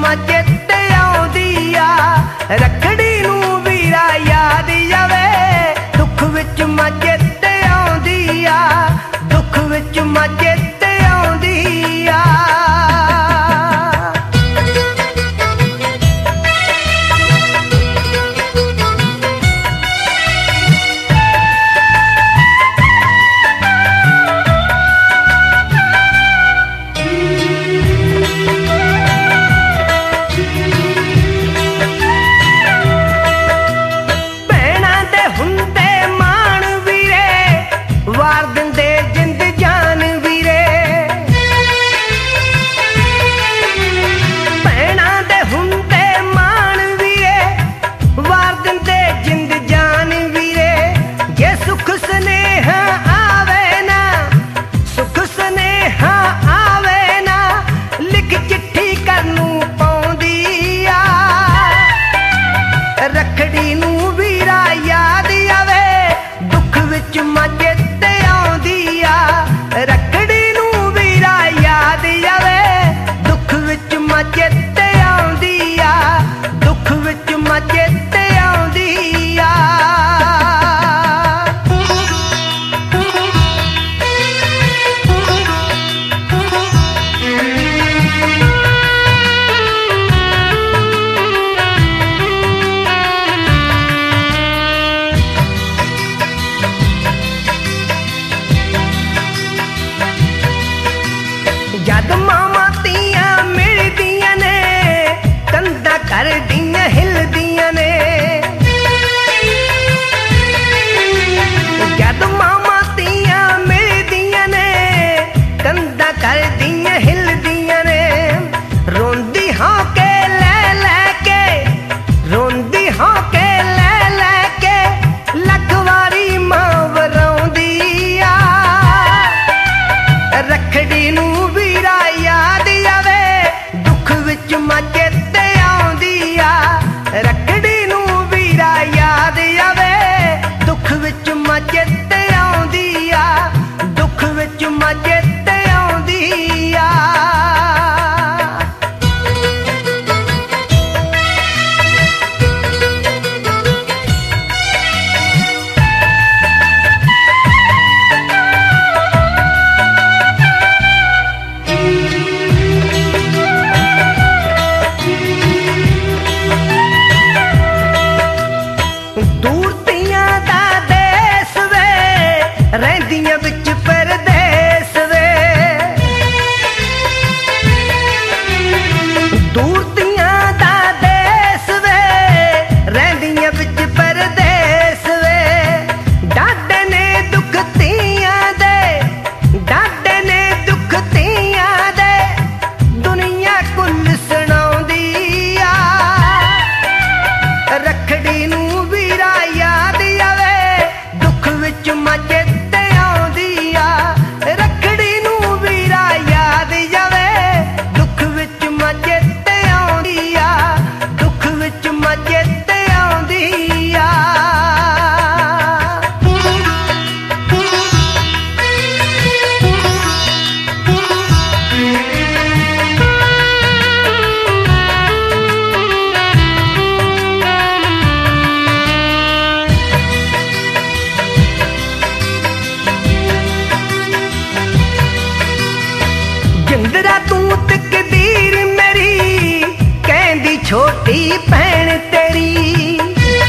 ਚਿੱਤ ਆਉਂਦੀ ਆ। ਰੱਖੜੀ ਨੂੰ ਵੀਰਾ ਯਾਦ ਆਵੇ, ਦੁੱਖ ਵਿੱਚ ਮਾਂ ਚਿੱਤ ਆਉਂਦੀ ਆ, ਦੁੱਖ ਵਿੱਚ ਮਾਂ ਚਿੱਤ ਆਉਂਦੀ ਆ। ਵਾਰ ਦਿੰਦੇ ਜਿੰਦ ਜਾਨ ਵੀਰੇ, ਭੈਣਾਂ ਦੇ ਹੁੰਦੇ ਮਾਣ ਵੀਰੇ, ਵਾਰ ਦਿੰਦੇ ਜਿੰਦ ਜਾਨ ਵੀਰੇ। ਜੇ ਸੁਖ ਸੁਨੇਹਾ ਆਵੇ ਨਾ, ਸੁਖ ਸੁਨੇਹਾ ਆਵੇ ਨਾ, ਲਿਖ ਚਿੱਠੀ ਕਰਨ ਨੂੰ ਪਾਉਂਦੀ ਆ। ਰੱਖੜੀ ਨੂੰ ਵੀਰਾ ਯਾਦ ਆਵੇ, ਦੁੱਖ ਵਿੱਚ ਮਾਂ ਚਿੱਤ ਆਉਂਦੀ ਆ। ਰੱਖੜੀ ਨੂੰ ਵੀਰਾ ਯਾਦ ਆਵੇ, ਦੁੱਖ ਵਿੱਚ ਮਾਂ ਚਿੱਤ ਆਉਂਦੀ ਆ, ਦੁੱਖ ਵਿੱਚ ਮਾਂ ਚਿੱਤ ਆਉਂਦੀ ਆ। ਜਦ ਮਾਵਾਂ ਧੀਆਂ ਮਿਲਦੀਆਂ ਨੇ, ਕੰਧਾਂ ਕਰਦੀਆਂ ਹਿਲਦੀਆਂ ਨੇ। ਜਦ ਮਾਵਾਂ ਧੀਆਂ ਮਿਲਦੀਆਂ ਨੇ, ਕੰਧਾਂ ਕਰਦੀਆਂ ਹਿਲਦੀਆਂ ਨੇ। ਰੋਂਦੀ ਹਾਂ ਕੇ ਲੈ ਲੈ ਕੇ, ਰੋਂਦੀ ਹਾਂ ਕੇ ਲੈ ਲੈ ਕੇ, ਲੱਖ ਵਾਰੀ ਮਾਂ ਵਰਾਉਂਦੀ ਆ। ਰੱਖੜੀ ਨੂੰ ਵੀਰਾ ਯਾਦ ਆਵੇ, ਦੁੱਖ ਵਿੱਚ ਮਾਂ ਚਿੱਤ ਆਉਂਦੀ ਆ। ਰੱਖੜੀ ਨੂੰ ਵੀਰਾ ਯਾਦ ਆਵੇ, ਦੁੱਖ ਵਿੱਚ ਮਾਂ ਚਿੱਤ ਆਉਂਦੀ ਆ, ਦੁੱਖ ਵਿੱਚ ਮਾਂ ਚਿੱਤ ਆਉਂਦੀ ਆ। ਦੂਰ ਧੀਆਂ ਦਾ ਦੇਸ ਵੇ, ਰਹਿੰਦੀਆਂ ਵਿੱਚ ਪਰਦੇਸ ਵੇ। ਦੂਰ ਧੀਆਂ ਦਾ ਦੇਸ ਵੇ, ਰਹਿੰਦੀਆਂ ਵਿੱਚ ਪਰਦੇਸ ਵੇ। ਡਾਢੇ ਨੇ ਦੁੱਖ ਧੀਆਂ ਦੇ, ਡਾਢੇ ਨੇ ਦੁੱਖ ਧੀਆਂ ਦੇ, ਦੁਨੀਆ ਕੁੱਲ ਸੁਣਾਉਂਦੀ ਆ। ਰੱਖੜੀ ਨੂੰ ਵੀਰਾ ਯਾਦ ਆਵੇ, ਦੁੱਖ ਵਿੱਚ ਮਾਂ ਚਿੱਤ ਆਉਂਦੀ ਆ। ਰੱਖੜੀ ਨੂੰ ਵੀਰਾ ਯਾਦ ਆਵੇ, ਦੁੱਖ ਵਿੱਚ ਮਾਂ ਚਿੱਤ ਆਉਂਦੀ ਆ, ਦੁੱਖ ਵਿੱਚ ਮਾਂ ਚਿੱਤ ਆਉਂਦੀ ਆ। ਜਿੰਦਰਾ ਤੂੰ ਤਕਦੀਰ ਮੇਰੀ, ਕਹਿੰਦੀ ਛੋਟੀ ਭੈਣ ਤੇਰੀ।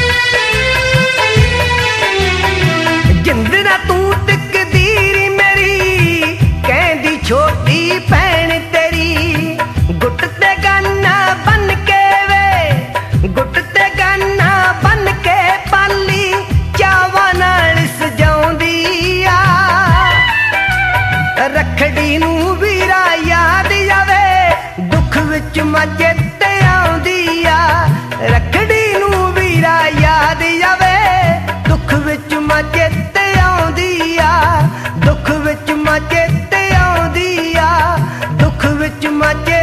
ਜਿੰਦਰਾ ਤੂੰ ਤਕਦੀਰ ਮੇਰੀ, ਕਹਿੰਦੀ ਛੋਟੀ ਭੈਣ ਤੇਰੀ। ਗੁੱਟ ਤੇ ਗਾਨਾ ਬਨ ਕੇ ਵੇ, ਗੁੱਟ ਤੇ ਗਾਨਾ ਬਨ ਕੇ, ਪਾਲੀ ਚਾਵਾਂ ਨਾਲ ਸਜਾਉਂਦੀ ਆ। ਰੱਖੜੀ ਨੂੰ ਵੀਰਾ ਯਾਦ ਆਵੇ, ਦੁੱਖ ਵਿੱਚ ਮਾਂ ਚਿੱਤ ਆਉਂਦੀ ਆ। ਰੱਖੜੀ ਨੂੰ ਵੀਰਾ ਯਾਦ ਆਵੇ, ਦੁੱਖ ਵਿੱਚ ਮਾਂ ਚਿੱਤ ਆਉਂਦੀ ਆ, ਦੁੱਖ ਵਿੱਚ ਮਾਂ ਚਿੱਤ ਆਉਂਦੀ ਆ, ਦੁੱਖ ਵਿੱਚ ਮਾਂ ਚਿੱਤ